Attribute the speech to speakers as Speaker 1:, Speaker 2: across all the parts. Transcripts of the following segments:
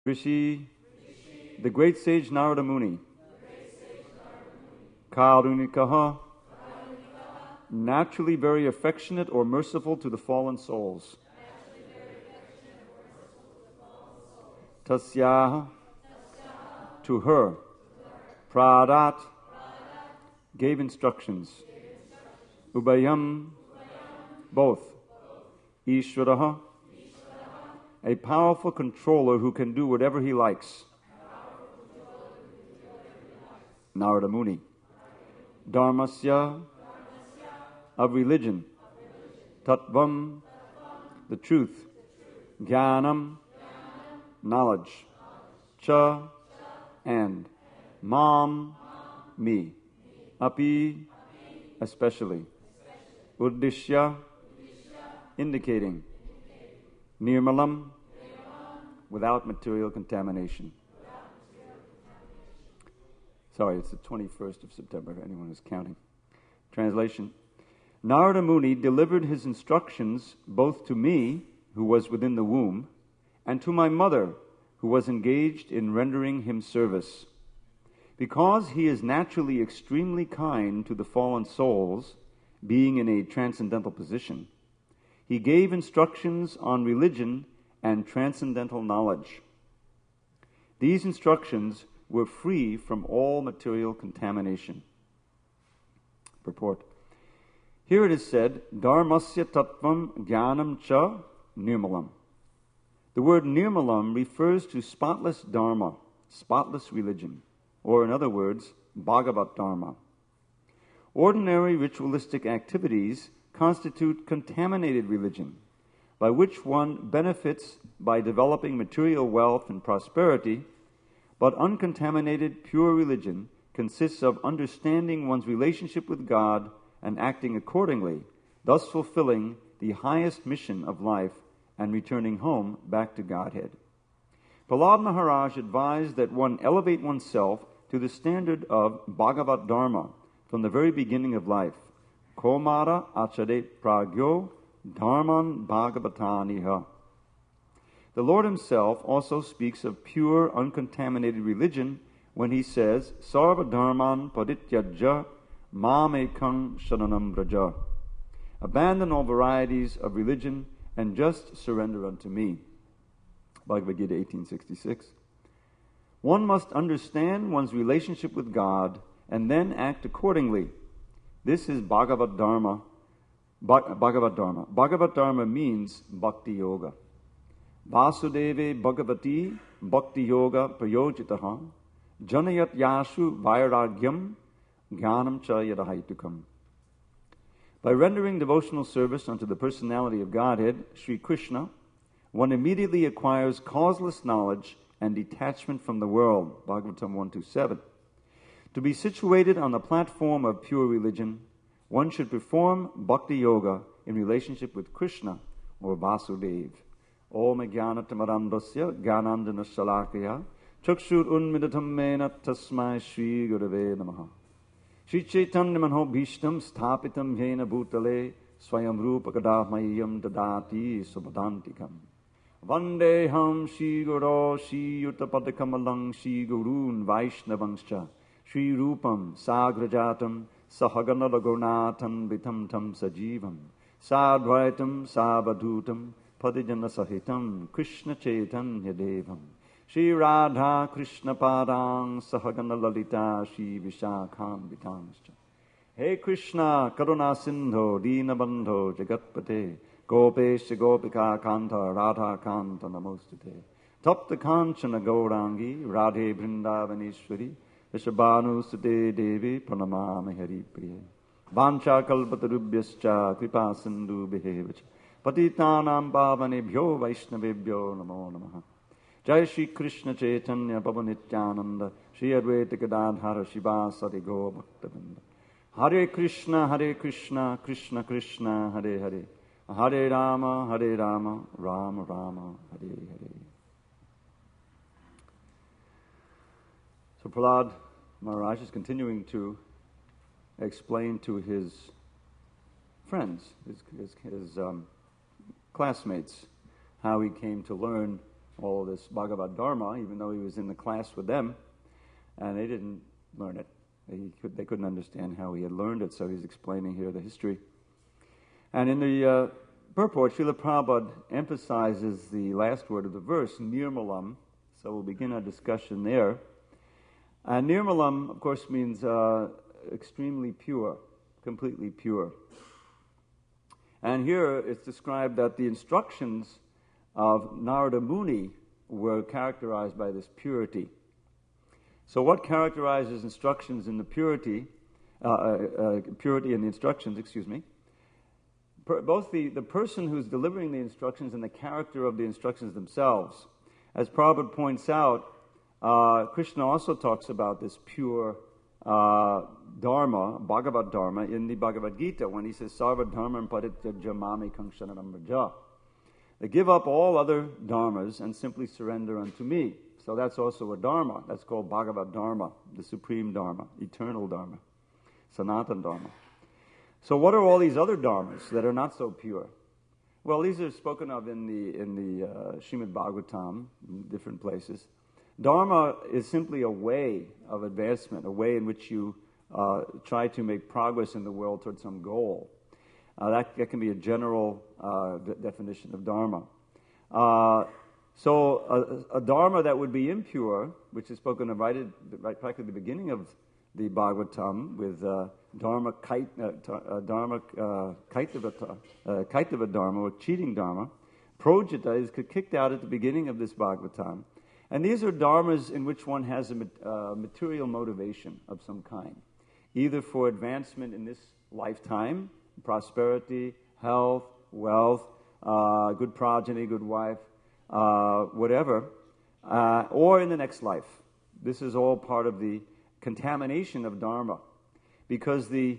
Speaker 1: Rishi, the great sage Narada Muni, Karunikaha, naturally very affectionate or merciful to the fallen souls. Tasyaha, to her. Pradat, gave instructions. Ubayam, both. Ishvaraha, a powerful controller who can do whatever he likes. Narada Muni. Dharmasya, of religion. Tattvam, the truth. Jnanam, knowledge. Cha, and. Mam, me. Api, especially. Uddishya, indicating. Nirmalam, without material contamination. Sorry, it's the 21st of September, if anyone is counting. Translation. Narada Muni delivered his instructions both to me, who was within the womb, and to my mother, who was engaged in rendering him service. Because he is naturally extremely kind to the fallen souls, being in a transcendental position, he gave instructions on religion and transcendental knowledge. These instructions were free from all material contamination. Purport. Here it is said, Dharmasya tattvam jnanam cha nirmalam. The word nirmalam refers to spotless dharma, spotless religion, or in other words, Bhagavat Dharma. Ordinary ritualistic activities constitute contaminated religion, by which one benefits by developing material wealth and prosperity, but uncontaminated pure religion consists of understanding one's relationship with God and acting accordingly, thus fulfilling the highest mission of life and returning home back to Godhead. Prahlad Maharaj advised that one elevate oneself to the standard of Bhagavat Dharma from the very beginning of life. Komara achare pragyo dharman bhagavataniha. The Lord himself also speaks of pure, uncontaminated religion when he says, Sarva dharman padityajya mamekam sharanam vraja. Abandon all varieties of religion and just surrender unto me. Bhagavad Gita 1866. One must understand one's relationship with God and then act accordingly. This is Bhagavat Dharma. Bhagavat Dharma. Bhagavat Dharma means Bhakti Yoga. Vasudeve Bhagavati Bhakti Yoga Prayojitaha Janayat Yashu Vairagyam Jnanam Cha Yadahaitukam. By rendering devotional service unto the personality of Godhead, Sri Krishna, one immediately acquires causeless knowledge and detachment from the world. Bhagavatam 127. To be situated on the platform of pure religion, one should perform Bhakti Yoga in relationship with Krishna or Vasudeva. Om Jnanatamarandasya Jnanandana Shalakaya Chakshur Unmidatam Mena Tasmai Shri Gurave Namaha. Shri Chaitanya Manho Bhishtam Sthapitam Yena Bhutale Swayam Rupa Kadahmayam Dadati Subhadantikam. Vandeham Shri Guru Shri Yuttapadakamalang Shri Gurun Vaishnavangscha Shri Rupam Sagrajatam Sahagana Lagunatan Vitam Tam Sajivam Sadvaitam Sabadhutam Padijana Sahitam Krishna Chaitanya Devam Shri Radha Krishna Padang Sahagana Lalita Shri Vishakham Vitanscha. Hey Krishna Karuna Sindho Dina Bandho Jagatpate Gopesh Gopika Kanta Radha Kanta Namostate Tapta Kanchana Gaurangi Radhe Vrindavaneshwari Vishabhanu Sute Devi Pranamami Hari Priya Vancha Kalpatarubhyascha Kripa Sindhu Behevacha Patitanam Pavanebhyo Vaishnavebhyo Namo Namaha. Jai Shri Krishna Chaitanya Pavanityananda Shri Advaita Gadadhara Shiva Sati Go Bhaktavinda. Hare Krishna Krishna Krishna Hare Hare Hare Rama Rama Rama Hare Hare. So Prahlad Maharaj is continuing to explain to his friends, his classmates, how he came to learn all this Bhagavad Dharma, even though he was in the class with them, and they didn't learn it. They couldn't understand how he had learned it, so he's explaining here the history. And in the purport, Srila Prabhupada emphasizes the last word of the verse, nirmalam, so we'll begin our discussion there. Nirmalam, of course, means extremely pure, completely pure. And here it's described that the instructions of Narada Muni were characterized by this purity. So what characterizes instructions in the purity in the instructions, both the person who's delivering the instructions and the character of the instructions themselves. As Prabhupada points out, Krishna also talks about this pure Dharma, Bhagavad Dharma, in the Bhagavad Gita when he says, Sarva Dharma Parityaja Mami Kangshanam Vraja. They give up all other dharmas and simply surrender unto me. So that's also a dharma. That's called Bhagavad Dharma, the supreme dharma, eternal dharma, Sanatana Dharma. So what are all these other dharmas that are not so pure? Well, these are spoken of in the Srimad Bhagavatam, in different places. Dharma is simply a way of advancement, a way in which you try to make progress in the world towards some goal. That can be a general definition of dharma. So a dharma that would be impure, which is spoken of right practically at the beginning of the Bhagavatam with dharma kaitava dharma, or cheating dharma, projita is kicked out at the beginning of this Bhagavatam. And these are dharmas in which one has a material motivation of some kind, either for advancement in this lifetime, prosperity, health, wealth, good progeny, good wife, whatever, or in the next life. This is all part of the contamination of dharma, because the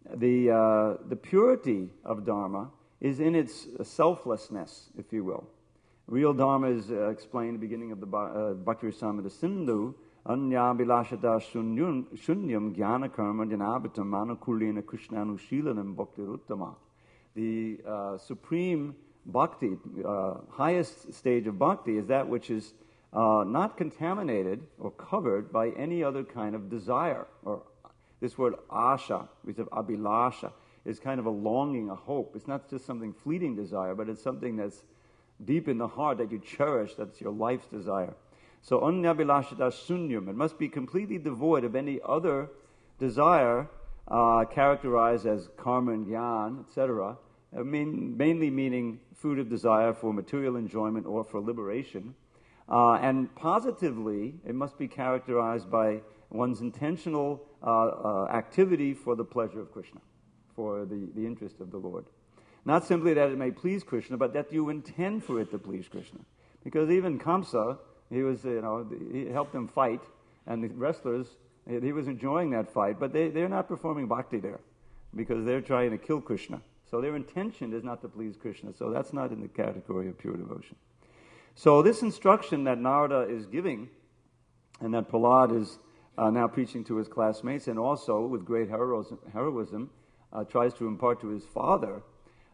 Speaker 1: purity of dharma is in its selflessness, if you will. Real dharma is explained at the beginning of the Bhakti Rasamrita Sindhu, Anya bilashata shunyam jnana karma janabitam manukulina krishnanushilanam bhaktiruttama. The supreme bhakti, highest stage of bhakti, is that which is not contaminated or covered by any other kind of desire. Or this word asha, which is abhilasha, is kind of a longing, a hope. It's not just something fleeting desire, but it's something that's deep in the heart that you cherish, that's your life's desire. So annabhilashata sunyam, it must be completely devoid of any other desire, characterized as karma and jnana, etc., mainly meaning food of desire for material enjoyment or for liberation. And positively, it must be characterized by one's intentional activity for the pleasure of Krishna, for the interest of the Lord. Not simply that it may please Krishna, but that you intend for it to please Krishna. Because even Kamsa, he helped him fight, and the wrestlers, he was enjoying that fight, but they're not performing bhakti there, because they're trying to kill Krishna. So their intention is not to please Krishna, so that's not in the category of pure devotion. So this instruction that Narada is giving, and that Prahlad is now preaching to his classmates, and also with great heroism tries to impart to his father,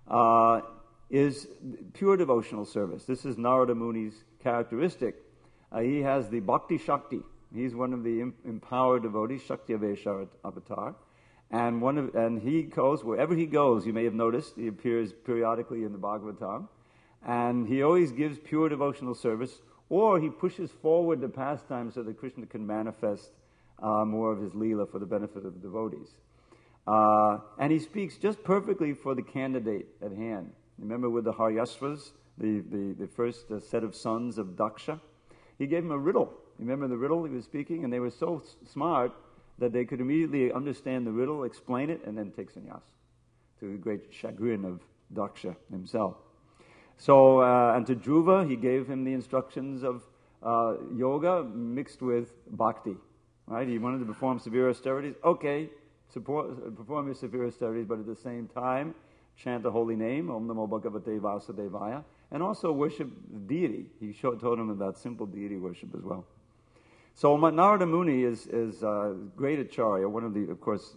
Speaker 1: is pure devotional service. This is Narada Muni's characteristic. He has the Bhakti Shakti. He's one of the empowered devotees, Shakti Avesha Avatar. And he goes, wherever he goes, you may have noticed, he appears periodically in the Bhagavatam, and he always gives pure devotional service, or he pushes forward the pastime so that Krishna can manifest more of his Leela for the benefit of the devotees. And he speaks just perfectly for the candidate at hand. Remember with the Haryashvas, the first set of sons of Daksha? He gave him a riddle. Remember the riddle he was speaking? And they were so smart that they could immediately understand the riddle, explain it, and then take sannyas, to the great chagrin of Daksha himself. So, and to Dhruva, he gave him the instructions of yoga mixed with bhakti. Right? He wanted to perform severe austerities. Okay, perform your severe austerities, but at the same time, chant the holy name, Om Namo Bhagavate Vasudevaya, and also worship the deity. He told him about simple deity worship as well. So Narada Muni is great acharya, one of the, of course,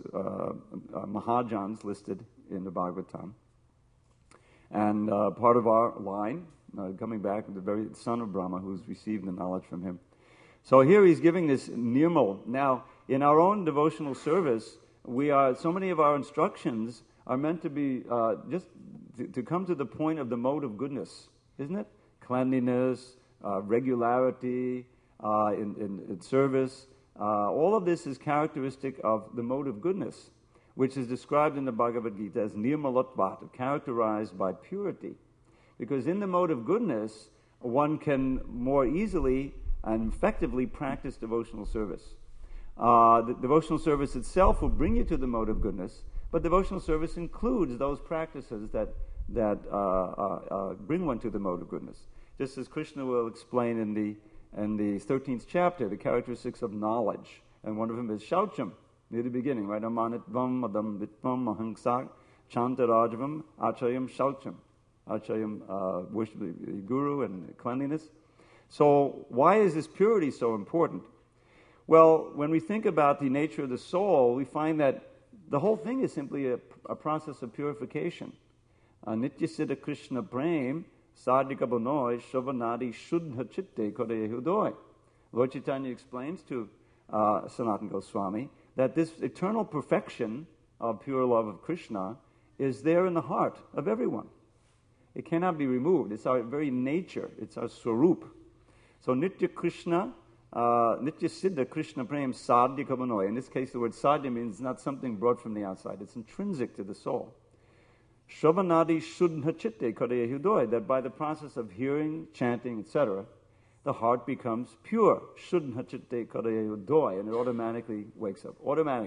Speaker 1: Mahajans listed in the Bhagavatam. And part of our line, coming back, the very son of Brahma, who's received the knowledge from him. So here he's giving this nirmal. Now, in our own devotional service, so many of our instructions are meant to be just to come to the point of the mode of goodness, isn't it? Cleanliness, regularity in service. All of this is characteristic of the mode of goodness, which is described in the Bhagavad Gita as nirmalotvat, characterized by purity. Because in the mode of goodness, one can more easily and effectively practice devotional service. The devotional service itself will bring you to the mode of goodness, but devotional service includes those practices that bring one to the mode of goodness. Just as Krishna will explain in the 13th chapter, the characteristics of knowledge, and one of them is shaucham, near the beginning, right? Amanitvam, adambitvam, ahangsak, chantarajvam, achayam, shaucham. Achayam, worship the guru and cleanliness. So why is this purity so important? Well, when we think about the nature of the soul, we find that the whole thing is simply a process of purification. Nitya siddha Krishna prem sadhika bonoi shovanadi shuddha chitte kodayehudoi. Lord Chaitanya explains to Sanatana Goswami that this eternal perfection of pure love of Krishna is there in the heart of everyone. It cannot be removed. It's our very nature. It's our swarup. So Nitya Krishna, Nitya Siddha Krishna Prem Sadhya Kavanoi. In this case, the word sadhya means not something brought from the outside. It's intrinsic to the soul. Shravanadi Shuddha Chitte Kadaya Hudoi. That by the process of hearing, chanting, etc., the heart becomes pure. Shuddha Chitte Kadaya Hudoi. And it automatically wakes up.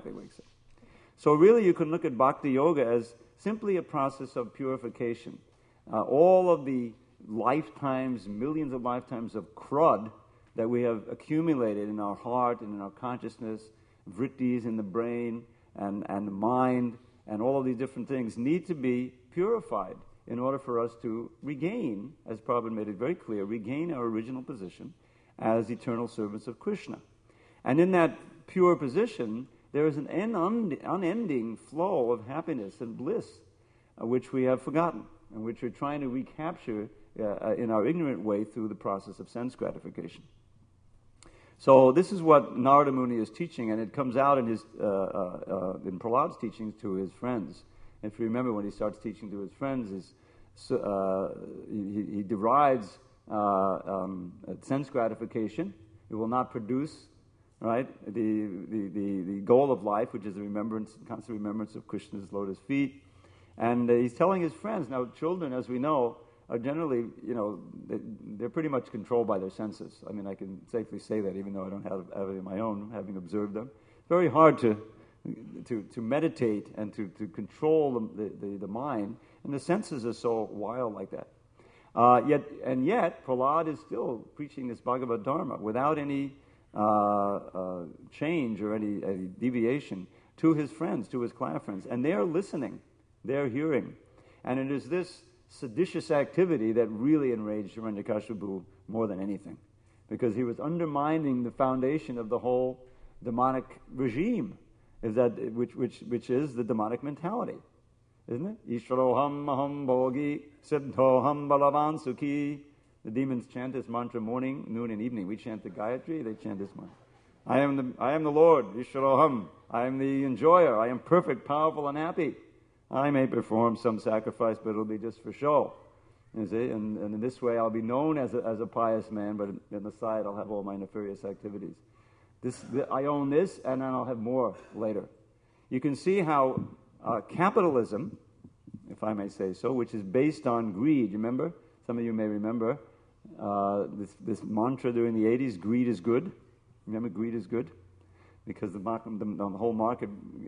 Speaker 1: So really you can look at Bhakti Yoga as simply a process of purification. All of the lifetimes, millions of lifetimes of crud that we have accumulated in our heart and in our consciousness, vrittis in the brain and the mind, and all of these different things need to be purified in order for us to regain, as Prabhupada made it very clear, regain our original position as eternal servants of Krishna. And in that pure position, there is an unending flow of happiness and bliss, which we have forgotten, and which we're trying to recapture in our ignorant way through the process of sense gratification. So this is what Narada Muni is teaching, and it comes out in his in Prahlad's teachings to his friends. If you remember, when he starts teaching to his friends, he derides sense gratification. It will not produce, right, the goal of life, which is the remembrance, constant remembrance of Krishna's lotus feet. And he's telling his friends, now children, as we know, are generally, they're pretty much controlled by their senses. I mean, I can safely say that, even though I don't have it of my own, having observed them. It's very hard to meditate and to control the mind, and the senses are so wild like that. Yet, Prahlad is still preaching this Bhagavad Dharma without any change or any deviation to his friends, to his class friends, and they're listening. They're hearing. And it is this seditious activity that really enraged Hiranyakashipu more than anything, because he was undermining the foundation of the whole demonic regime, which is the demonic mentality, isn't it? Ishvaroham maham bhogi siddhoham balavan sukhi. The demons chant this mantra morning, noon, and evening. We chant the Gayatri, they chant this mantra. I am the Lord, Ishvaroham. I am the enjoyer. I am perfect, powerful, and happy. I may perform some sacrifice, but it'll be just for show. You see? And in this way, I'll be known as a pious man, but in the side, I'll have all my nefarious activities. I own this, and then I'll have more later. You can see how capitalism, if I may say so, which is based on greed. You remember? Some of you may remember this mantra during the 80s, greed is good. Remember, greed is good? Because the whole market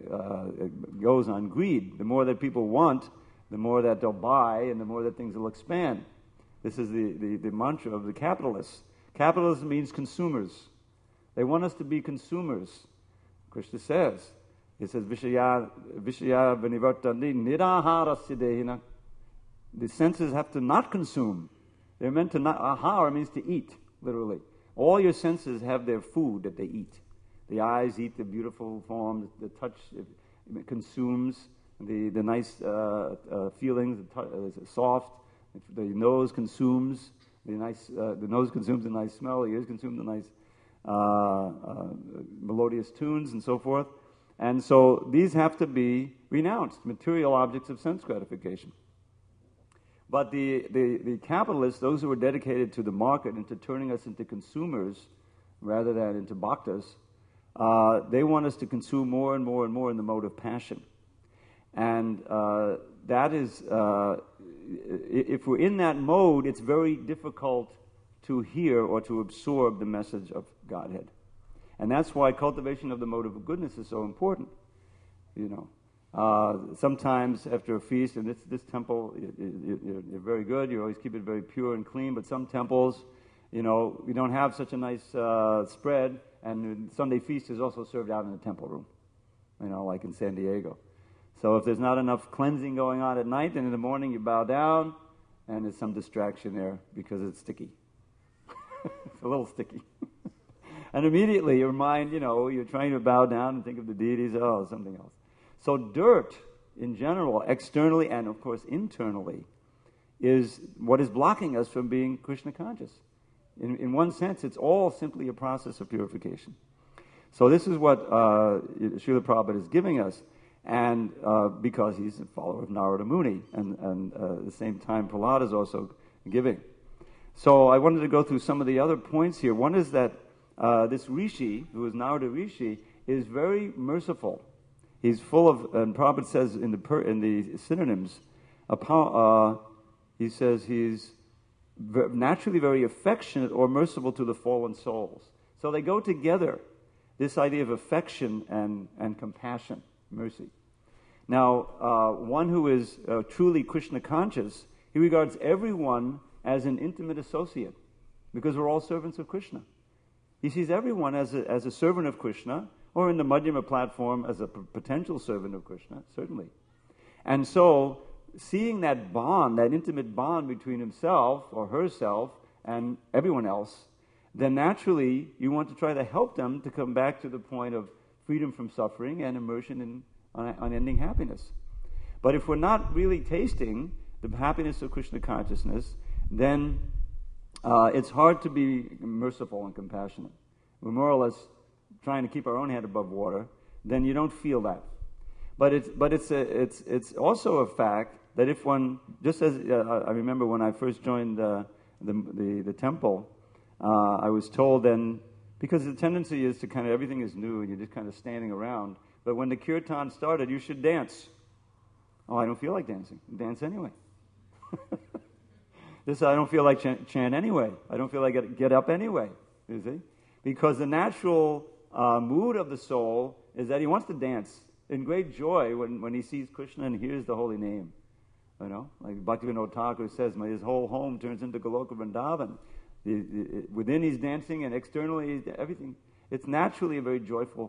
Speaker 1: goes on greed. The more that people want, the more that they'll buy, and the more that things will expand. This is the mantra of the capitalists. Capitalism means consumers. They want us to be consumers. Krishna says, Vishaya vinivartandi niraharasya dehina. The senses have to not consume. They're meant to not. Ahara means to eat, literally. All your senses have their food that they eat. The eyes eat the beautiful form. The touch consumes the nice feelings, soft. If the nose consumes the nose consumes the nice smell, the ears consume the nice melodious tunes and so forth. And so these have to be renounced, material objects of sense gratification. But the capitalists, those who are dedicated to the market and to turning us into consumers rather than into bhaktas, they want us to consume more and more and more in the mode of passion. And that is, if we're in that mode, it's very difficult to hear or to absorb the message of Godhead. And that's why cultivation of the motive of goodness is so important. Sometimes after a feast, and this temple, you're very good, you always keep it very pure and clean, but some temples, we don't have such a nice spread, and the Sunday feast is also served out in the temple room, like in San Diego. So if there's not enough cleansing going on at night, then in the morning you bow down, and there's some distraction there because it's sticky. It's a little sticky. And immediately your mind, you're trying to bow down and think of the deities, something else. So dirt, in general, externally and, of course, internally, is what is blocking us from being Krishna conscious. In one sense, it's all simply a process of purification. So this is what Srila Prabhupada is giving us, and because he's a follower of Narada Muni, and at the same time Prahlad is also giving. So I wanted to go through some of the other points here. One is that this Rishi, who is Narada Rishi, is very merciful. He's full of, and Prabhupada says in the synonyms, he says he's naturally very affectionate or merciful to the fallen souls. So they go together, this idea of affection and compassion, mercy. Now, one who is truly Krishna conscious, he regards everyone as an intimate associate, because we're all servants of Krishna. He sees everyone as a servant of Krishna, or in the Madhyama platform as a potential servant of Krishna, certainly. And so, seeing that bond, that intimate bond between himself or herself and everyone else, then naturally you want to try to help them to come back to the point of freedom from suffering and immersion in unending happiness. But if we're not really tasting the happiness of Krishna consciousness, then it's hard to be merciful and compassionate. We're more or less trying to keep our own head above water, then you don't feel that. But it's also a fact that if one, just as I remember when I first joined the temple, I was told then, because the tendency is to kind of, everything is new and you're just kind of standing around, but when the kirtan started, you should dance. Oh, I don't feel like dancing. Dance anyway. I don't feel like chant anyway. I don't feel like get up anyway. You see? Because the natural mood of the soul is that he wants to dance in great joy when he sees Krishna and hears the holy name. Like Bhaktivinoda Thakur says, his whole home turns into Goloka Vrindavan. Within he's dancing and externally everything. It's naturally a very joyful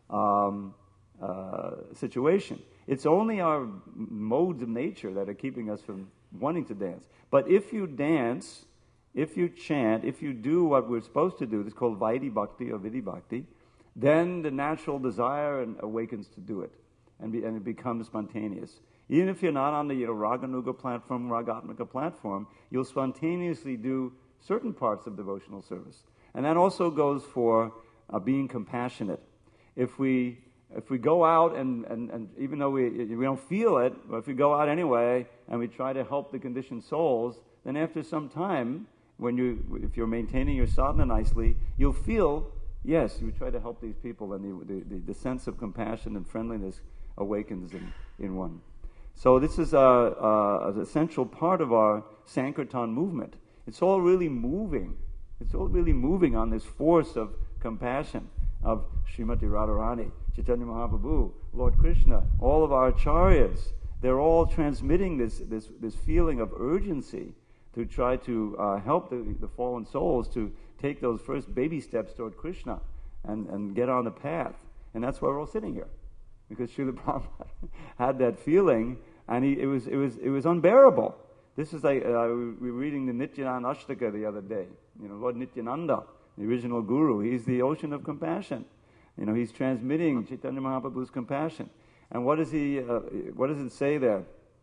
Speaker 1: situation. It's only our modes of nature that are keeping us from wanting to dance. But if you dance, if you chant, if you do what we're supposed to do, it's called Vaidhi Bhakti or Vidhi Bhakti, then the natural desire awakens to do it, and it becomes spontaneous. Even if you're not on the Raganuga platform, Ragatmika platform, you'll spontaneously do certain parts of devotional service. And that also goes for being compassionate. If we go out and even though we don't feel it, but if we go out anyway and we try to help the conditioned souls, then after some time, if you're maintaining your sadhana nicely, you'll feel, yes, you try to help these people, and the sense of compassion and friendliness awakens in one. So this is an essential part of our Sankirtan movement. It's all really moving. It's all really moving on this force of compassion of Srimati Radharani, Chaitanya Mahaprabhu, Lord Krishna, all of our acharyas. They're all transmitting this feeling of urgency to try to help the fallen souls to take those first baby steps toward Krishna and get on the path. And that's why we're all sitting here, because Srila Prabhupada had that feeling, and it was unbearable. This is like we were reading the Nityananda Ashtaka the other day. Lord Nityananda, the original guru, he's the ocean of compassion. He's transmitting Chaitanya Mahaprabhu's compassion. And what does it say there?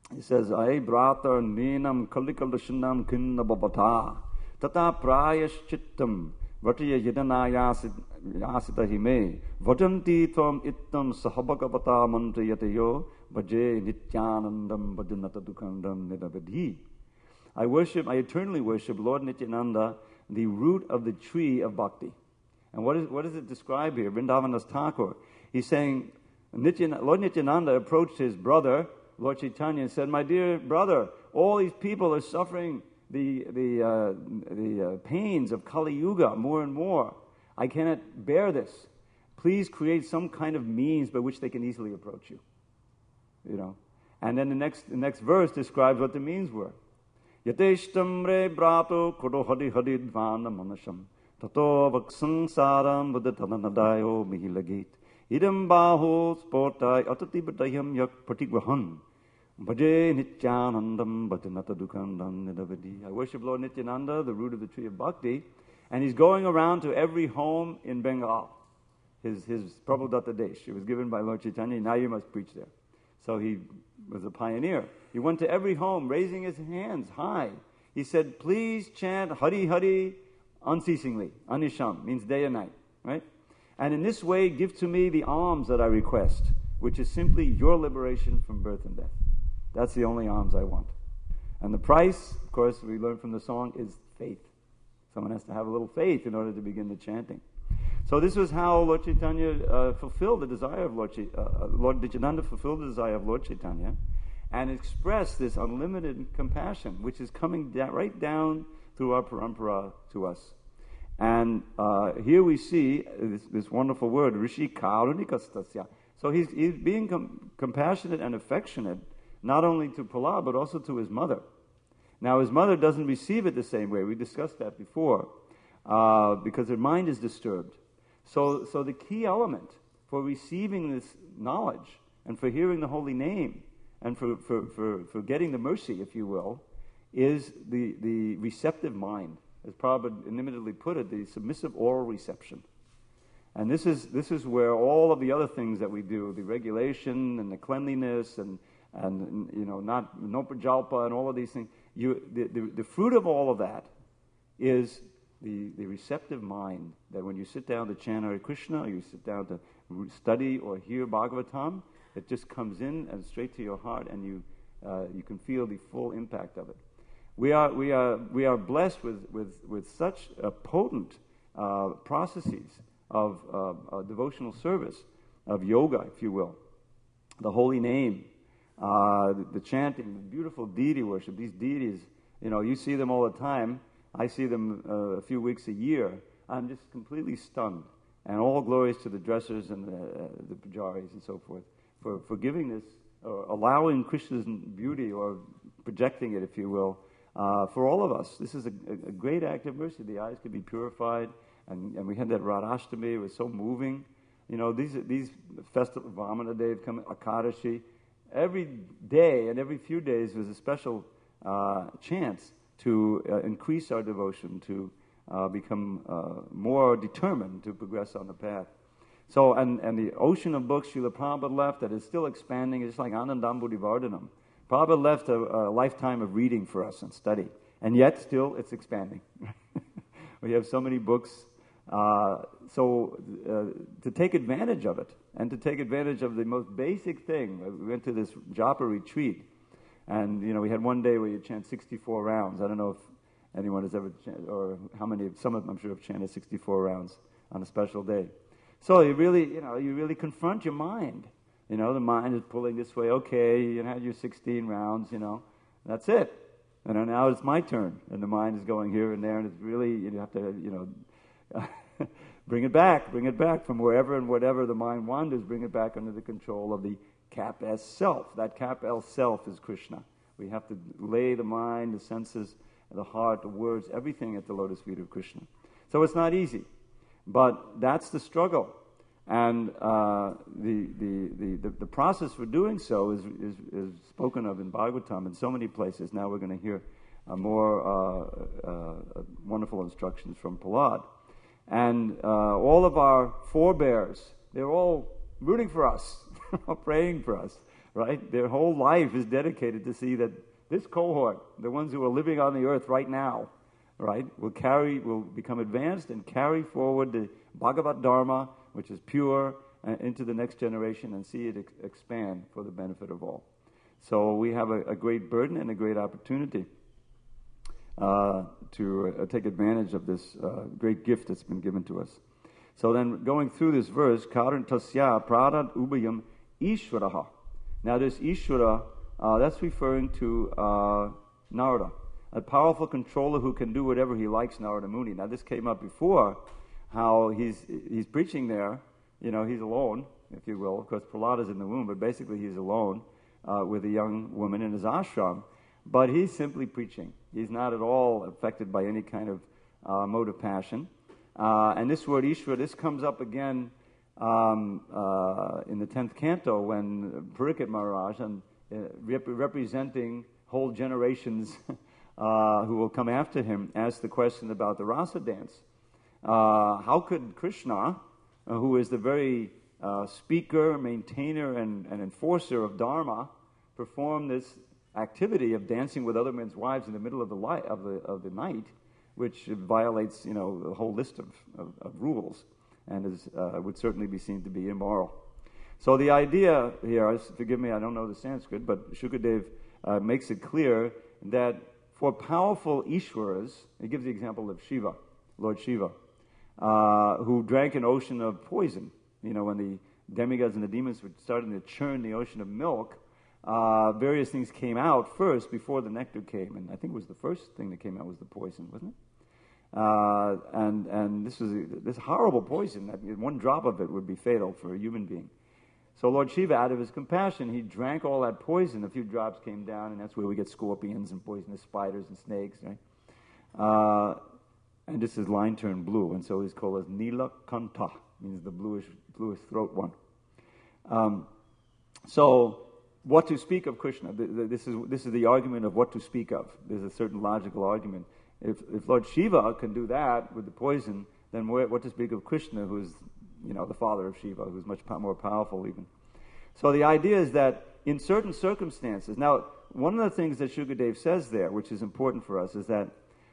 Speaker 1: He says, Ai brata nenam kalikalashanam kinna babata tata prayaschittam vatya yidanayasita hime vajanti tvam ittam sahabhagavata mantrayatayo bhaje nityanandam bhajanata dukhandam nidavadhi. I eternally worship Lord Nityananda, the root of the tree of bhakti. And what does it describe here? Vrindavandas Thakur. He's saying, Lord Nityananda approached his brother, Lord Chaitanya, and said, my dear brother, all these people are suffering the pains of Kali Yuga more and more. I cannot bear this. Please create some kind of means by which they can easily approach you. And then the next verse describes what the means were. Yateshtam re brato kodo hadi dvana manasham tato vaksansaram buddhatanadayo mihilagit idam baho sportai atati badayam yak patigrahan bhaje nityanandam bhajanata dukhandam nidavadi. I worship Lord Nityananda, the root of the tree of bhakti, and he's going around to every home in Bengal. His Prabhudatta Desh. It was given by Lord Chaitanya. Now you must preach there. So he was a pioneer. He went to every home, raising his hands high. He said, please chant Hari Hari unceasingly. Anisham means day and night, right? And in this way, give to me the alms that I request, which is simply your liberation from birth and death. That's the only alms I want. And the price, of course, we learn from the song, is faith. Someone has to have a little faith in order to begin the chanting. So this was how Lord Chaitanya fulfilled the desire of Lord Nityananda fulfilled the desire of Lord Chaitanya, and expressed this unlimited compassion, which is coming right down through our parampara to us. And here we see this wonderful word, Rishi Karunikastasya. So he's being compassionate and affectionate, not only to Prahlad, but also to his mother. Now his mother doesn't receive it the same way. We discussed that before, because her mind is disturbed. So the key element for receiving this knowledge and for hearing the holy name and for getting the mercy, if you will, is the receptive mind. As Prabhupada inimitable put it, the submissive oral reception. And this is where all of the other things that we do, the regulation and the cleanliness and not no prajalpa and all of these things, the fruit of all of that is the receptive mind, that when you sit down to chant Hare Krishna, or you sit down to study or hear Bhagavatam, it just comes in and straight to your heart, and you can feel the full impact of it. We are blessed with such potent processes of devotional service, of yoga, if you will, the holy name, the chanting, the beautiful deity worship. These deities, you see them all the time. I see them a few weeks a year. I'm just completely stunned. And all glories to the dressers and the pujaris and so forth for giving this, or allowing Krishna's beauty, or projecting it, if you will, for all of us. This is a great act of mercy. The eyes could be purified, and we had that Radhashtami. It was so moving. These festivals, Vamana Day, come Akadashi. Every day and every few days was a special chance to increase our devotion, to become more determined to progress on the path. So, and the ocean of books Srila Prabhupada left that is still expanding, it's like Anandambudhi Vardhanam. Prabhupada left a lifetime of reading for us and study, and yet still it's expanding. We have so many books. So to take advantage of it, and to take advantage of the most basic thing, we went to this japa retreat, and we had one day where you chant 64 rounds. I don't know if anyone has ever chanted, or how many, some of them I'm sure have chanted 64 rounds on a special day. So you really confront your mind. The mind is pulling this way. Okay, you had your 16 rounds, that's it. And now it's my turn, and the mind is going here and there, and it's really, you have to, bring it back from wherever and whatever the mind wanders, bring it back under the control of the cap S self. That cap L self is Krishna. We have to lay the mind, the senses, the heart, the words, everything at the lotus feet of Krishna. So it's not easy, but that's the struggle. And the process for doing so is spoken of in Bhagavatam in so many places. Now we're going to hear more wonderful instructions from Prahlad. And all of our forebears, they're all rooting for us, praying for us. right? Their whole life is dedicated to see that this cohort, the ones who are living on the earth right now, right, will become advanced and carry forward the Bhagavad Dharma, which is pure, into the next generation and see it expand for the benefit of all. So we have a great burden and a great opportunity to take advantage of this great gift that's been given to us. So then going through this verse, Karan tasya pradad ubayam ishvaraha. Now this Ishvara, that's referring to Narada, a powerful controller who can do whatever he likes, Narada Muni. Now this came up before, how he's preaching there, he's alone, if you will. Of course, Prahlad is in the womb, but basically he's alone with a young woman in his ashram. But he's simply preaching. He's not at all affected by any kind of mode of passion. And this word Ishvara, this comes up again in the 10th canto when Parikshit Maharaj, and representing whole generations who will come after him, asked the question about the rasa dance. How could Krishna, who is the very speaker, maintainer, and enforcer of Dharma, perform this activity of dancing with other men's wives in the middle of the night, which violates a whole list of rules, and would certainly be seen to be immoral. So the idea here, forgive me, I don't know the Sanskrit, but Shukadev makes it clear that for powerful Ishwaras, he gives the example of Shiva, Lord Shiva, who drank an ocean of poison. When the demigods and the demons were starting to churn the ocean of milk, various things came out first before the nectar came, and I think it was the first thing that came out was the poison, wasn't it? And this was this horrible poison. One drop of it would be fatal for a human being. So Lord Shiva, out of his compassion, he drank all that poison. A few drops came down, and that's where we get scorpions and poisonous spiders and snakes, right? And this is line turned blue, and so he's called as Nilakanta, means the bluish throat one. So what to speak of Krishna? This is the argument of what to speak of. There's a certain logical argument. If Lord Shiva can do that with the poison, then what to speak of Krishna, who's the father of Shiva, who's much more powerful even. So the idea is that in certain circumstances, now one of the things that Shukadev says there, which is important for us, is that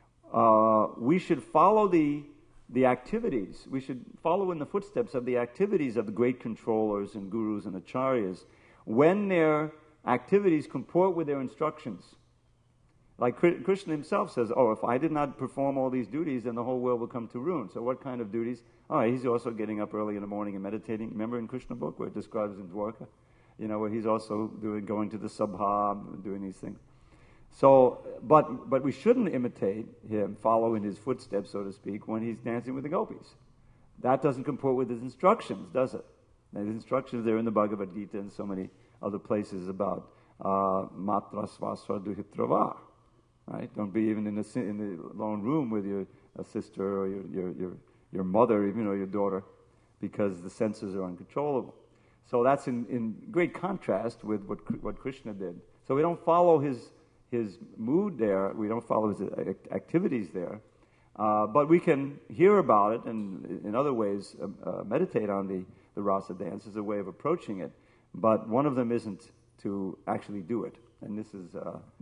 Speaker 1: we should follow the activities. We should follow in the footsteps of the activities of the great controllers and gurus and acharyas when their activities comport with their instructions. Like Krishna himself says, if I did not perform all these duties, then the whole world will come to ruin. So what kind of duties? He's also getting up early in the morning and meditating. Remember in Krishna book where it describes in Dwarka? Where he's also going to the sabha, doing these things. So, but we shouldn't imitate him, follow in his footsteps, so to speak, when he's dancing with the gopis. That doesn't comport with his instructions, does it? And his instructions there in the Bhagavad Gita and so many other places about matra svasva duhitrava. Right? Don't be even in the lone room with your sister or your mother, even or your daughter, because the senses are uncontrollable. So that's in great contrast with what Krishna did. So we don't follow his mood there. We don't follow his activities there, but we can hear about it and in other ways meditate on the rasa dance as a way of approaching it. But one of them isn't to actually do it, and this is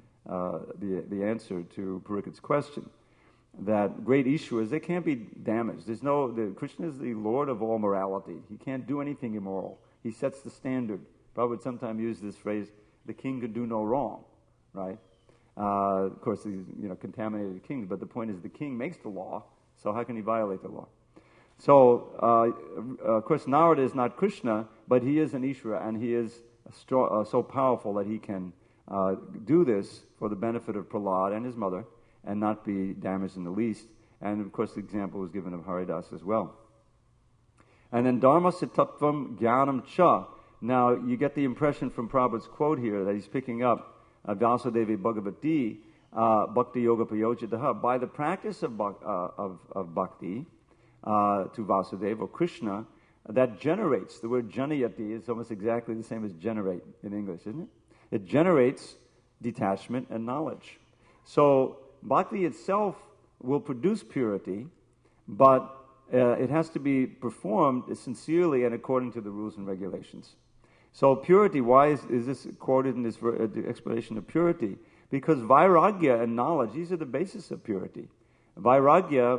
Speaker 1: the answer to Parikshit's question, that great Ishwaras, they can't be damaged. Krishna is the Lord of all morality. He can't do anything immoral. He sets the standard. Prabhupada would sometimes use this phrase, the king could do no wrong, right? Of course, these contaminated kings, but the point is the king makes the law, so how can he violate the law? So, of course, Narada is not Krishna, but he is an Ishvara, and he is so powerful that he can do this for the benefit of Prahlad and his mother and not be damaged in the least. And of course the example was given of Haridas as well. And then Dharma Sitattvam Jnanam Cha. Now you get the impression from Prabhupada's quote here that he's picking up Vasudevi Bhagavati Bhakti Yoga Prayojitaha. By the practice of bhakti to Vasudeva or Krishna, that generates, the word janayati is almost exactly the same as generate in English, isn't it? It generates detachment and knowledge. So bhakti itself will produce purity, but it has to be performed sincerely and according to the rules and regulations. So purity, why is this quoted in this the explanation of purity? Because vairagya and knowledge, these are the basis of purity. Vairagya,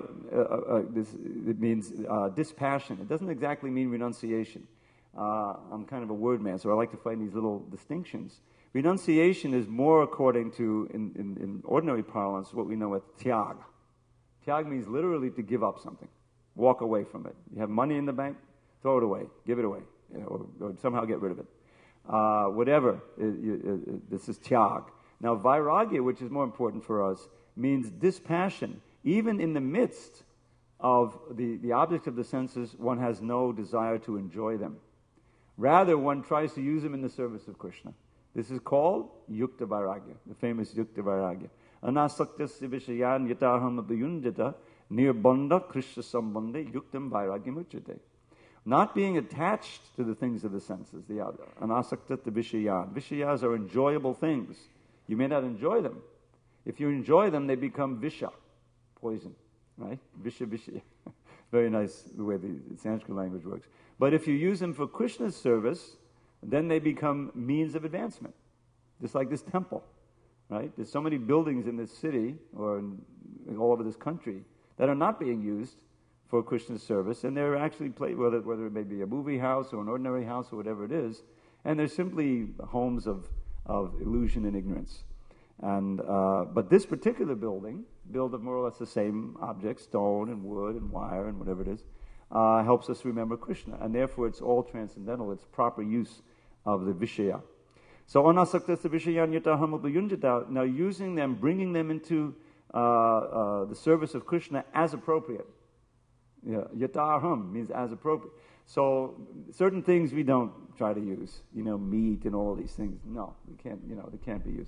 Speaker 1: it means dispassion. It doesn't exactly mean renunciation. I'm kind of a word man, so I like to find these little distinctions. Renunciation is more according to, in ordinary parlance, what we know as tyag. Tyag means literally to give up something, walk away from it. You have money in the bank, throw it away, give it away, or somehow get rid of it. Whatever, this is tyag. Now, vairagya, which is more important for us, means dispassion. Even in the midst of the objects of the senses, one has no desire to enjoy them. Rather, one tries to use them in the service of Krishna. This is called yukta vairagya, the famous yukta vairagya. Anasaktasya vishayan yataham abhayunjata nirbandha krishna sambandhe yuktam vairagyam uchate. Not being attached to the things of the senses, the anasaktasya vishayan. Vishayas are enjoyable things. You may not enjoy them. If you enjoy them, they become visha, poison, right? Visha. Very nice the way the Sanskrit language works. But if you use them for Krishna's service, then they become means of advancement. Just like this temple, right? There's so many buildings in this city or all over this country that are not being used for Krishna's service, and they're actually whether it may be a movie house or an ordinary house or whatever it is, and they're simply homes of illusion and ignorance. And but this particular building, built of more or less the same objects, stone and wood and wire and whatever it is, helps us remember Krishna, and therefore it's all transcendental. It's proper use of the Vishaya. So anasaktasya vishayan yataham upayunjata. Now using them, bringing them into the service of Krishna as appropriate. Yeah, yataham means as appropriate. So certain things we don't try to use. Meat and all of these things. No, we can't. They can't be used.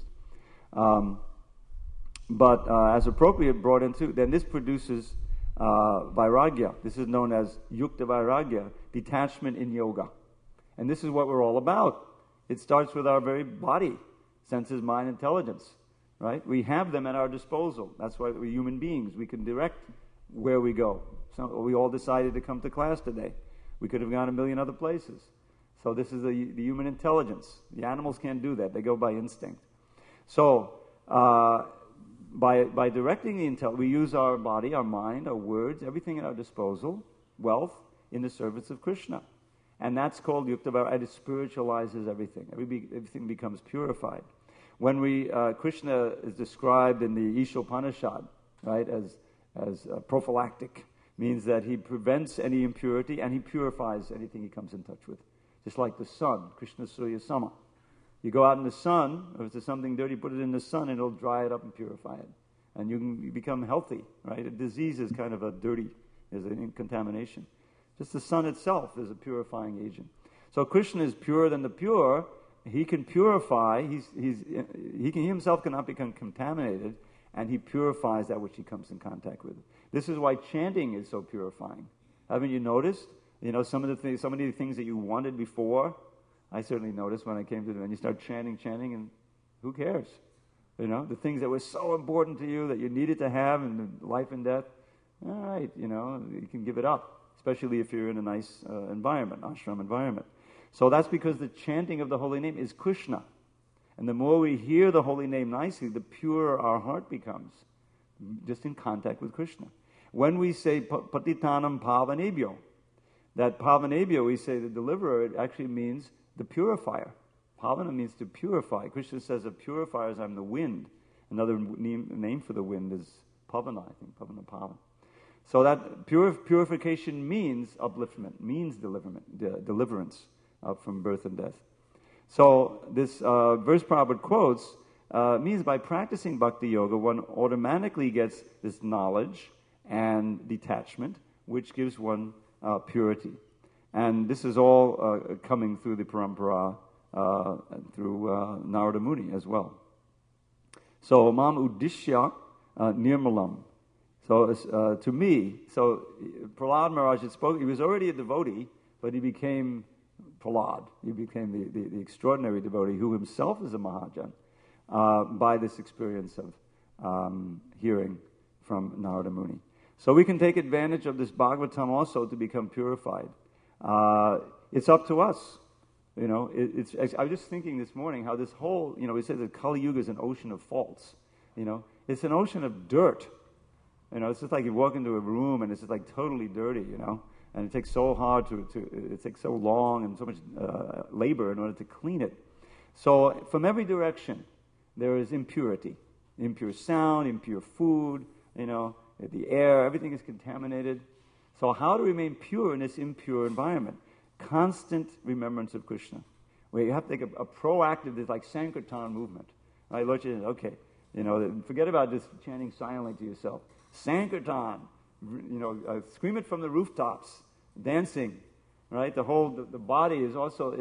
Speaker 1: But as appropriate, brought into, then this produces vairagya. This is known as yukta vairagya, detachment in yoga. And this is what we're all about. It starts with our very body, senses, mind, intelligence, right? We have them at our disposal. That's why we're human beings. We can direct where we go. So we all decided to come to class today. We could have gone a million other places. So this is the human intelligence. The animals can't do that. They go by instinct. So by directing the intelligence, we use our body, our mind, our words, everything at our disposal, wealth, in the service of Krishna. And that's called yukta vairagya. It spiritualizes everything. Everything becomes purified. When Krishna is described in the Ishopanishad, right, as prophylactic, means that he prevents any impurity and he purifies anything he comes in touch with. Just like the sun, Krishna Surya Sama. You go out in the sun, or if there's something dirty, put it in the sun and it'll dry it up and purify it. And you become healthy, right? A disease is kind of a dirty, is a contamination. Just the sun itself is a purifying agent. So Krishna is purer than the pure. He can purify. He himself cannot become contaminated, and he purifies that which he comes in contact with. This is why chanting is so purifying. Haven't you noticed? Some of the things that you wanted before. I certainly noticed when I came to them, and you start chanting, and who cares? The things that were so important to you that you needed to have in life and death. All right, you can give it up. Especially if you're in a nice environment, ashram environment. So that's because the chanting of the holy name is Krishna. And the more we hear the holy name nicely, the purer our heart becomes, just in contact with Krishna. When we say patitanam pavanebhyo, that pavanebhyo, we say the deliverer, it actually means the purifier. Pavana means to purify. Krishna says of purifiers, I'm the wind. Another name for the wind is pavana, I think, pavana, pavan. So that purification means upliftment, means deliverance from birth and death. So this verse Prabhupada quotes means by practicing bhakti yoga, one automatically gets this knowledge and detachment, which gives one purity. And this is all coming through the parampara, through Narada Muni as well. So mam uddishya nirmalam. So to me, Prahlad Maharaj he was already a devotee, but he became Prahlad. He became the extraordinary devotee who himself is a Mahajan by this experience of hearing from Narada Muni. So we can take advantage of this Bhagavatam also to become purified. It's up to us. You know, I was just thinking this morning how this whole, you know, we said that Kali Yuga is an ocean of faults. You know, it's an ocean of dirt. You know, it's just like you walk into a room and it's just like totally dirty, you know, and it takes so hard it takes so long and so much labor in order to clean it. So from every direction, there is impurity. Impure sound, impure food, you know, the air, everything is contaminated. So how to remain pure in this impure environment? Constant remembrance of Krishna. Where you have to take a proactive, this like Sankirtan movement. Right? Lord, okay, you know, forget about just chanting silently to yourself. Sankirtan, you know, scream it from the rooftops, dancing, right? The body is also,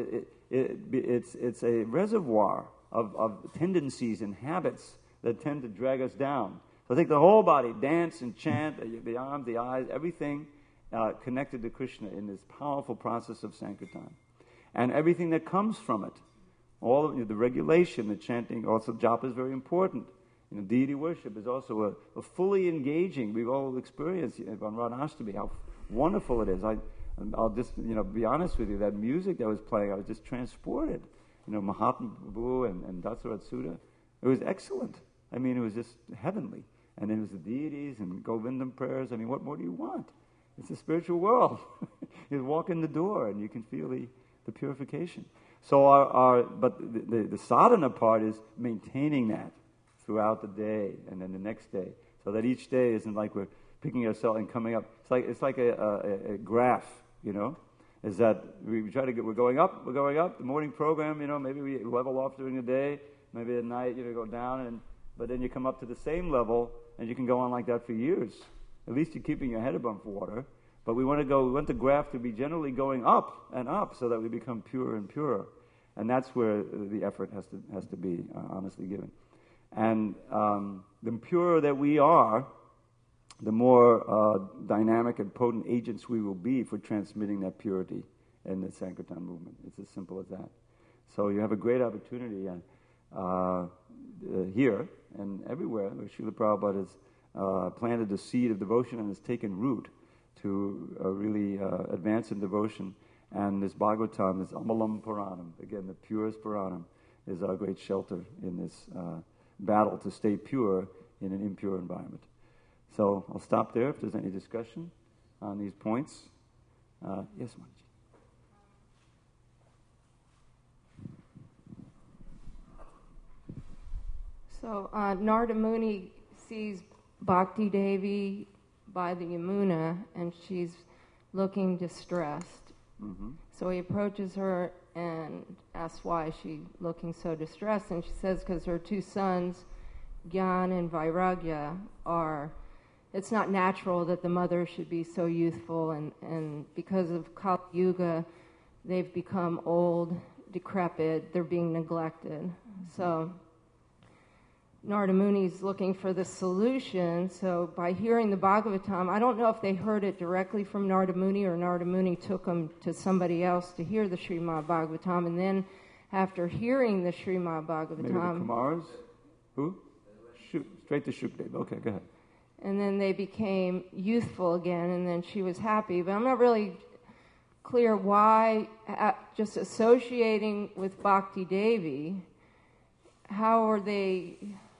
Speaker 1: it's a reservoir of tendencies and habits that tend to drag us down. So take the whole body, dance and chant, the arms, the eyes, everything connected to Krishna in this powerful process of Sankirtan. And everything that comes from it, all of the regulation, the chanting, also japa is very important. You know, deity worship is also a fully engaging. We've all experienced on Radhashtami how wonderful it is. I'll just, you know, be honest with you. That music that was playing, I was just transported. You know, Mahatma Prabhu and Dasarat Sudha. It was excellent. I mean, it was just heavenly. And then it was the deities and Govindam prayers. I mean, what more do you want? It's a spiritual world. You walk in the door and you can feel the purification. So but the sadhana part is maintaining that throughout the day and then the next day, so that each day isn't like we're picking ourselves and coming up. It's like a graph, you know. Is that we're going up. The morning program, you know, maybe we level off during the day, maybe at night, you know, go down, but then you come up to the same level, and you can go on like that for years. At least you're keeping your head above water. But we want the graph to be generally going up and up, so that we become purer and purer, and that's where the effort has to be honestly given. And the purer that we are, the more dynamic and potent agents we will be for transmitting that purity in the Sankirtan movement. It's as simple as that. So you have a great opportunity here and everywhere where Srila Prabhupada has planted the seed of devotion and has taken root to really advance in devotion. And this Bhagavatam, this Amalam Puranam, again the purest Puranam, is our great shelter in this battle to stay pure in an impure environment. So I'll stop there if there's any discussion on these points. Yes, Manji.
Speaker 2: So Narada Muni sees Bhakti Devi by the Yamuna, and she's looking distressed.
Speaker 1: Mm-hmm.
Speaker 2: So he approaches her and asks why she's looking so distressed, and she says because her two sons, Gyan and Vairagya, it's not natural that the mother should be so youthful, and because of Kali Yuga, they've become old, decrepit, they're being neglected. Mm-hmm. So Narada Muni's looking for the solution. So by hearing the Bhagavatam, I don't know if they heard it directly from Narada Muni or Narada Muni took them to somebody else to hear the Srimad Bhagavatam, and then after hearing the Srimad Bhagavatam...
Speaker 1: Maybe the Kumars? Who? Straight to Shukdev. Okay, go ahead.
Speaker 2: And then they became youthful again, and then she was happy. But I'm not really clear why, just associating with Bhakti Devi, how are they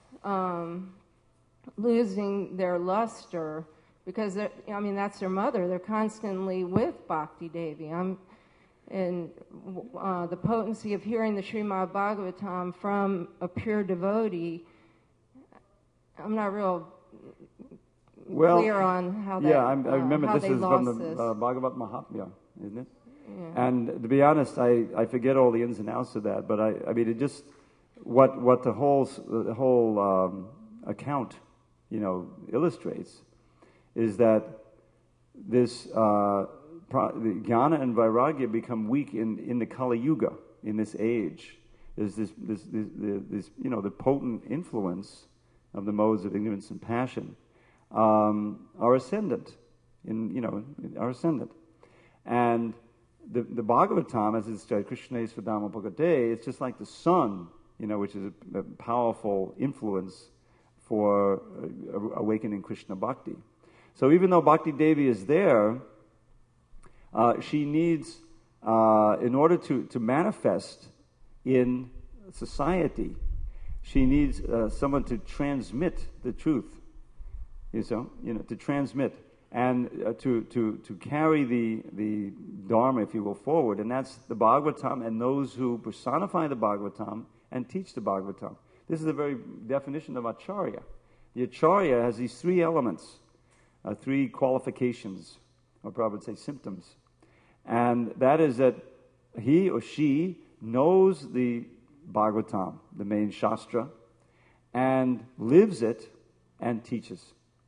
Speaker 2: losing their luster? Because, that's their mother. They're constantly with Bhakti Devi. And the potency of hearing the Srimad Bhagavatam from a pure devotee, I'm not real clear on how that.
Speaker 1: Yeah, I remember this is from the Bhagavat Mahatmya, isn't it? Yeah. And to be honest, I forget all the ins and outs of that, but I mean, it just what the whole account, illustrates is that this the jnana and vairagya become weak in the Kali Yuga, in this age. There's this the potent influence of the modes of ignorance and passion are ascendant, are ascendant, and the Bhagavatam, as it's Krishna Svadama Bhagavate, it's just like the sun, which is a powerful influence for awakening Krishna Bhakti. So even though Bhakti Devi is there, she needs in order to manifest in society, she needs someone to transmit the truth. To transmit and to carry the Dharma, if you will, forward. And that's the Bhagavatam and those who personify the Bhagavatam and teach the Bhagavatam. This is the very definition of Acharya. The Acharya has these three elements, three qualifications, or probably say symptoms. And that is that he or she knows the Bhagavatam, the main Shastra, and lives it and teaches.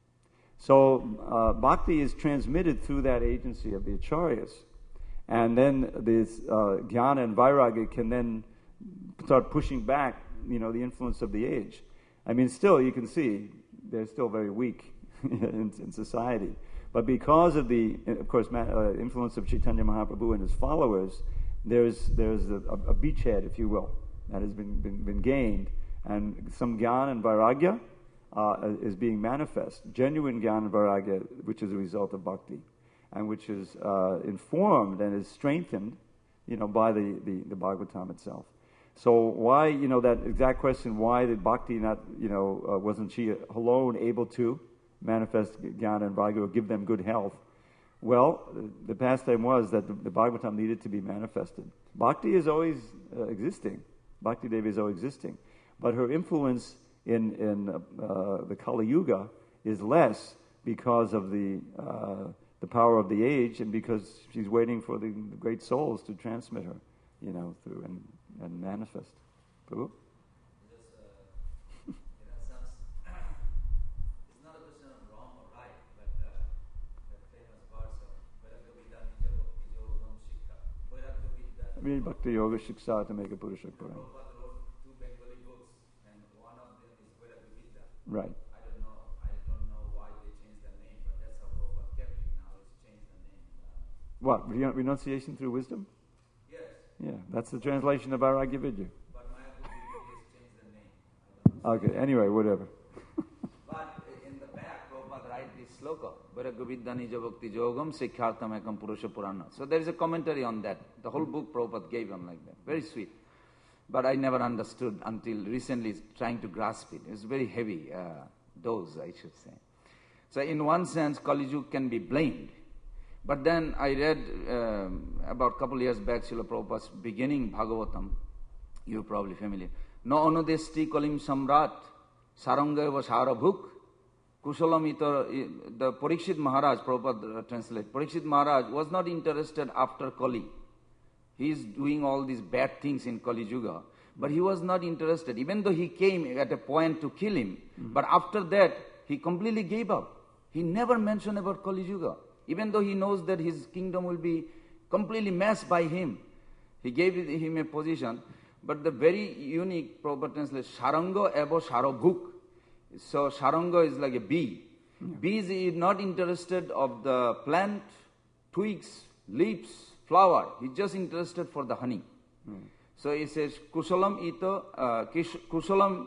Speaker 1: So bhakti is transmitted through that agency of the acharyas. And then this jnana and vairagya can then start pushing back, the influence of the age. I mean, still, you can see, they're still very weak in society. But because of the, of course, influence of Chaitanya Mahaprabhu and his followers, there's a beachhead, if you will, that has been gained. And some jnana and vairagya is being manifest, genuine jnana and vairagya, which is a result of bhakti, and which is informed and is strengthened, by the Bhagavatam itself. So why, that exact question, why did bhakti not, wasn't she alone able to manifest jnana and vairagya or give them good health? Well, the pastime was that the Bhagavatam needed to be manifested. Bhakti is always existing. Bhakti Devi is always existing. But her influence in the Kali Yuga is less because of the power of the age and because she's waiting for the great souls to transmit her, through and manifest. Prabhu? Bhakti Yoga Shiksha to make a Purusha Purana.
Speaker 3: Prabhupada wrote 2 Bengali books, and one of them is Vairagya Vidya.
Speaker 1: Right.
Speaker 3: I don't know why they changed the name, but that's how Prabhupada kept it. Now it's changed the name.
Speaker 1: What? Renunciation through wisdom?
Speaker 3: Yes.
Speaker 1: Yeah, that's the translation of Vairagya Vidya.
Speaker 3: But Mahaprabhu has changed the name.
Speaker 1: Okay, anyway, whatever.
Speaker 3: But in the back, Prabhupada writes this sloka, Vairagya Vidya Nija Bhakti Yogam Sikhartam Ekam Purusha Purana. So there is a commentary on that. The whole book Prabhupada gave on like that. Very sweet. But I never understood until recently trying to grasp it. It's very heavy dose, I should say. So in one sense, Kali Yuga can be blamed. But then I read about a couple years back, Srila Prabhupada's beginning Bhagavatam. You're probably familiar. No anudesti kalim samrat sarangayava sarabhuk Kushalam ita, the Parikshit Maharaj, Prabhupada translate, Parikshit Maharaj was not interested after Kali. He is doing all these bad things in Kali Yuga, but he was not interested, even though he came at a point to kill him. But after that, he completely gave up. He never mentioned about Kali Yuga, even though he knows that his kingdom will be completely messed by him. He gave him a position, but the very unique Prabhupada translate, Saranga eva sarabhuk. So Saranga is like a bee. Yeah. Bees is not interested of the plant, twigs, leaves, flower. He's just interested for the honey. So he says, Kusalam ita, Kusalam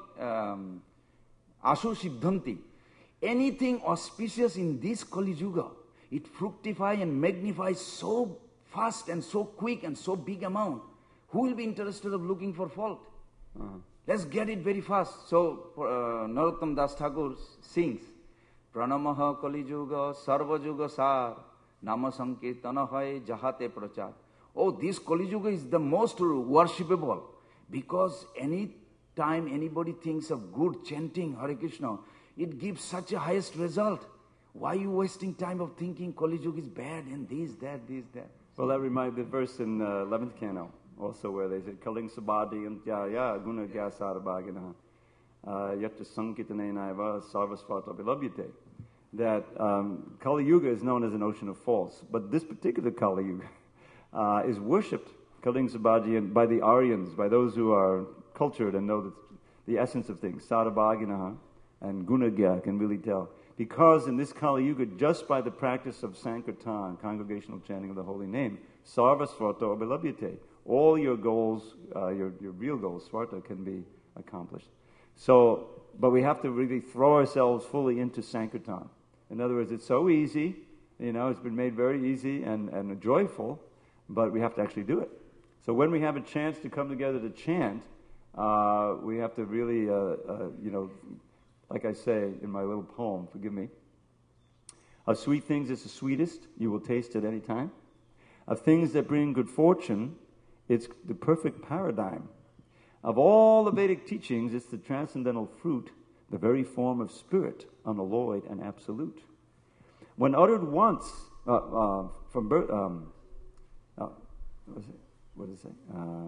Speaker 3: asu siddhanti. Anything auspicious in this Kali Yuga, it fructifies and magnifies so fast and so quick and so big amount. Who will be interested of looking for fault? Let's get it very fast. So Narottam Das Thakur sings, Pranamaha Kali Yuga Sarva Yuga Sar Nama Sankirtana Hai Jahate Prachar. Oh, this Kali Yuga is the most worshipable, because any time anybody thinks of good chanting Hare Krishna, it gives such a highest result. Why are you wasting time of thinking Kali Yuga is bad and this, that?
Speaker 1: Well, that reminds the verse in 11th canto. Also, where they say, Kaling Sabadi and Jaya Guna Gyasarabhagina Yatra Sankitanenaiva Sarvasvata Vilabyate. That Kali Yuga is known as an ocean of faults, but this particular Kali Yuga is worshipped, Kaling Sabadi, by the Aryans, by those who are cultured and know the essence of things. Sarabhagina and Gunagya can really tell. Because in this Kali Yuga, just by the practice of Sankirtan, congregational chanting of the holy name, Sarvasvata Vilabyate, all your goals, your real goals, Swarta, can be accomplished. So, but we have to really throw ourselves fully into Sankirtan. In other words, it's so easy, it's been made very easy and joyful, but we have to actually do it. So when we have a chance to come together to chant, we have to really, like I say in my little poem, forgive me, of sweet things it's the sweetest, you will taste at any time. Of things that bring good fortune, it's the perfect paradigm. Of all the Vedic teachings, it's the transcendental fruit, the very form of spirit, unalloyed and absolute. When uttered once from birth, what does it say?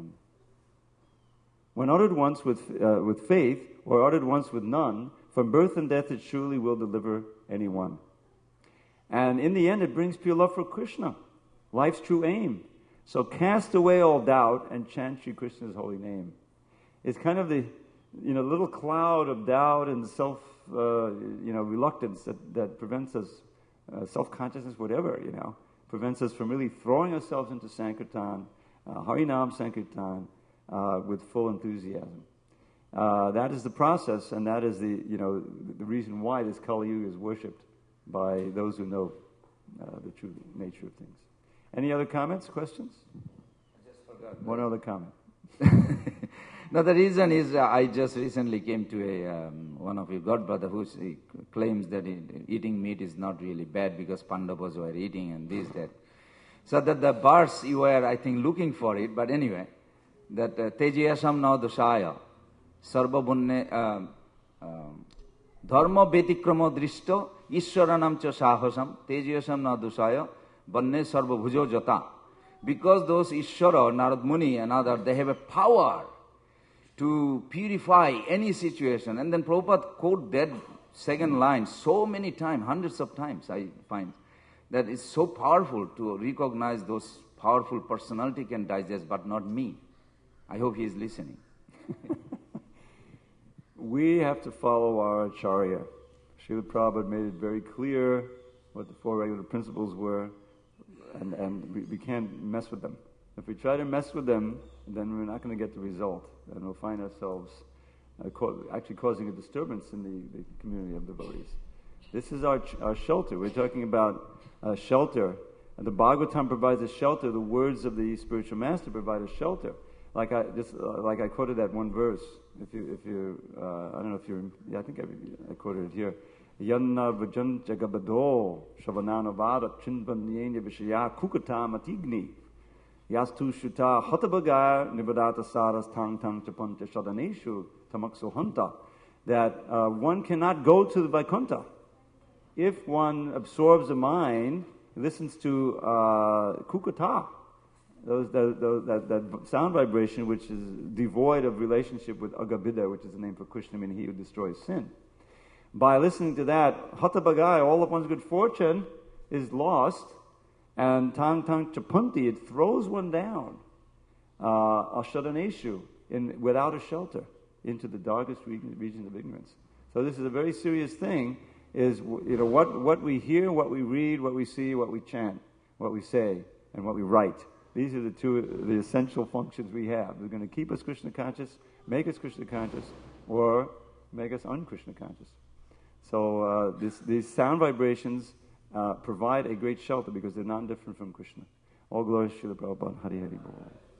Speaker 1: When uttered once with faith, or uttered once with none, from birth and death it surely will deliver anyone. And in the end, it brings pure love for Krishna, life's true aim. So cast away all doubt and chant Shri Krishna's holy name. It's kind of the little cloud of doubt and reluctance that prevents us, self-consciousness, whatever, prevents us from really throwing ourselves into Sankirtan, Harinam Sankirtan, with full enthusiasm. That is the process, and that is the reason why this Kali Yuga is worshipped by those who know the true nature of things. Any other comments, questions?
Speaker 3: I just forgot.
Speaker 1: One other comment.
Speaker 3: No, the reason is I just recently came to one of your godbrother who claims that eating meat is not really bad because Pandavas were eating and this, that. So that the verse you were, I think, looking for it, but anyway, that Tejiyasam na dosaya sarva bunne dharma betikrama drishto ishwaranam cha sahasam Tejiyasam na dosaya banne sarva bhujo jata. Because those Ishwara, Narad Muni and others, they have a power to purify any situation. And then Prabhupada quote that second line so many times, hundreds of times I find, that it's so powerful to recognize those powerful personality can digest, but not me. I hope he is listening.
Speaker 1: We have to follow our Acharya. Srila Prabhupada made it very clear what the four regular principles were, and we can't mess with them. If we try to mess with them, then we're not going to get the result, and we'll find ourselves actually causing a disturbance in the community of devotees. This is our shelter. We're talking about shelter. And the Bhagavatam provides a shelter. The words of the spiritual master provide a shelter. Like I quoted that one verse. If you I don't know if you're. Yeah, I think I quoted it here. Yanna vajan jagabado shavanana vada chinvanyenya vishaya kukata matigni yastu shuta hatabagar nivadata saras tang tang chapancha shadaneshu tamakso hanta. That one cannot go to the Vaikuntha if one absorbs a mind, listens to kukata, that sound vibration which is devoid of relationship with Agabida, which is the name for Krishna, meaning he who destroys sin. By listening to that, hatabagai, all of one's good fortune is lost, and tang tang chapanti, it throws one down, ashadaneshu, without a shelter, into the darkest regions of ignorance. So this is a very serious thing, is what we hear, what we read, what we see, what we chant, what we say, and what we write. These are the essential functions we have. They're going to keep us Krishna conscious, make us Krishna conscious, or make us un-Krishna conscious. So these sound vibrations provide a great shelter because they're not different from Krishna. All glory to Srila Prabhupada. Hari Hari Bol.